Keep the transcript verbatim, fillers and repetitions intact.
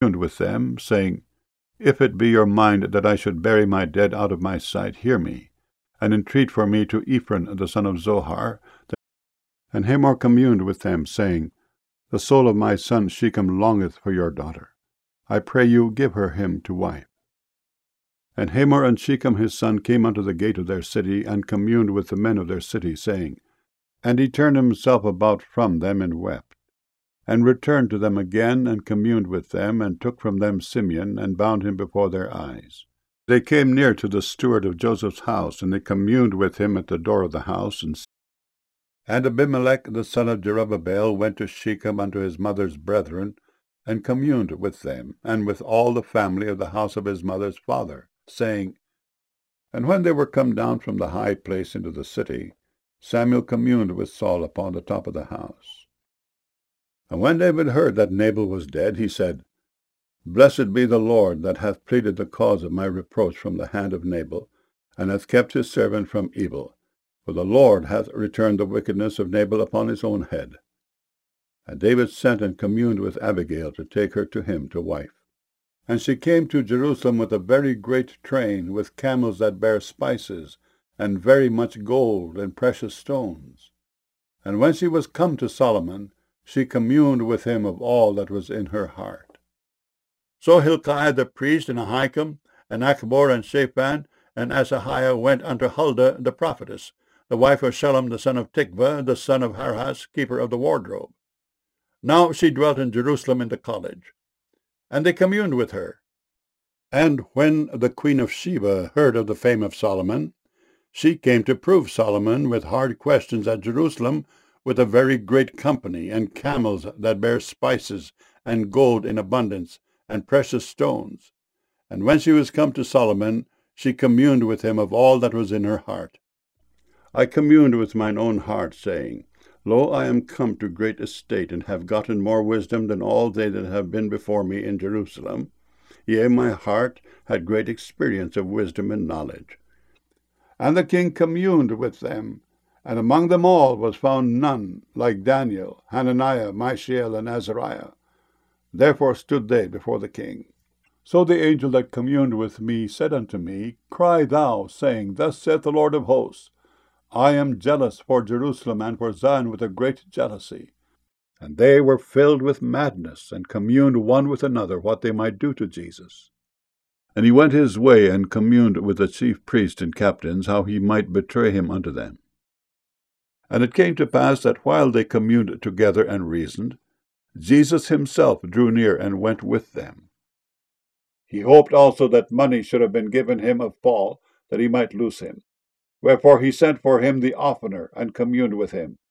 communed with them, saying, If it be your mind that I should bury my dead out of my sight, hear me, and entreat for me to Ephron the son of Zohar. And Hamor communed with them, saying, The soul of my son Shechem longeth for your daughter. I pray you, give her him to wife. And Hamor and Shechem his son came unto the gate of their city, and communed with the men of their city, saying, And he turned himself about from them, and wept, and returned to them again, and communed with them, and took from them Simeon, and bound him before their eyes. They came near to the steward of Joseph's house, and they communed with him at the door of the house. And, and Abimelech the son of Jerubbaal went to Shechem unto his mother's brethren, and communed with them, and with all the family of the house of his mother's father, saying, And when they were come down from the high place into the city, Samuel communed with Saul upon the top of the house. And when David heard that Nabal was dead, he said, Blessed be the Lord, that hath pleaded the cause of my reproach from the hand of Nabal, and hath kept his servant from evil. For the Lord hath returned the wickedness of Nabal upon his own head. And David sent and communed with Abigail to take her to him to wife. And she came to Jerusalem with a very great train, with camels that bare spices, and very much gold and precious stones. And when she was come to Solomon, she communed with him of all that was in her heart. So Hilkiah the priest, and Ahikam, and Achbor, and Shaphan, and Asahiah went unto Huldah the prophetess, the wife of Shallum the son of Tikvah, the son of Harhas, keeper of the wardrobe. Now she dwelt in Jerusalem in the college. And they communed with her. And when the queen of Sheba heard of the fame of Solomon, she came to prove Solomon with hard questions at Jerusalem, with a very great company, and camels that bare spices, and gold in abundance, and precious stones. And when she was come to Solomon, she communed with him of all that was in her heart. I communed with mine own heart, saying, Lo, I am come to great estate, and have gotten more wisdom than all they that have been before me in Jerusalem. Yea, my heart had great experience of wisdom and knowledge. And the king communed with them, and among them all was found none like Daniel, Hananiah, Mishael, and Azariah. Therefore stood they before the king. So the angel that communed with me said unto me, Cry thou, saying, Thus saith the Lord of hosts, I am jealous for Jerusalem and for Zion with a great jealousy. And they were filled with madness, and communed one with another what they might do to Jesus. And he went his way, and communed with the chief priests and captains, how he might betray him unto them. And it came to pass that while they communed together and reasoned, Jesus himself drew near and went with them. He hoped also that money should have been given him of Paul, that he might loose him. Wherefore he sent for him the oftener, and communed with him.